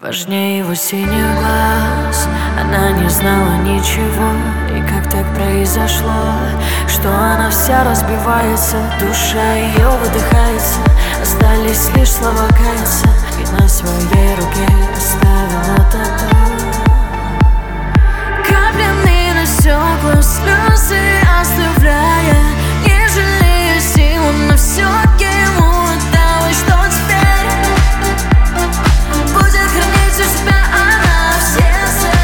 Важнее его синих глаз. Она не знала ничего. И как так произошло, что она вся разбивается, душа ее выдыхается, остались лишь слова каяться. И на своей руке оставила тату. Каплями на стекла слезы оставляя, не жалея сил на все ему отдала. Что теперь будет хранить у себя она в сердце?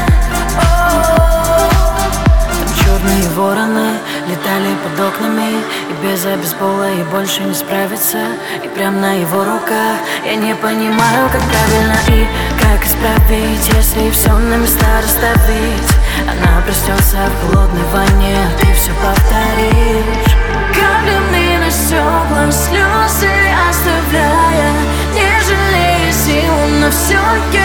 Там черные вороны летали под окнами, и без обезбола ей больше не справиться. И прям на его руках я не понимаю, как правильно и как исправить, если все на места расставить. Она проснется в холодной ванне, а ты все повторишь. Каплями на стекла слезы оставляя, не жалея сил на все.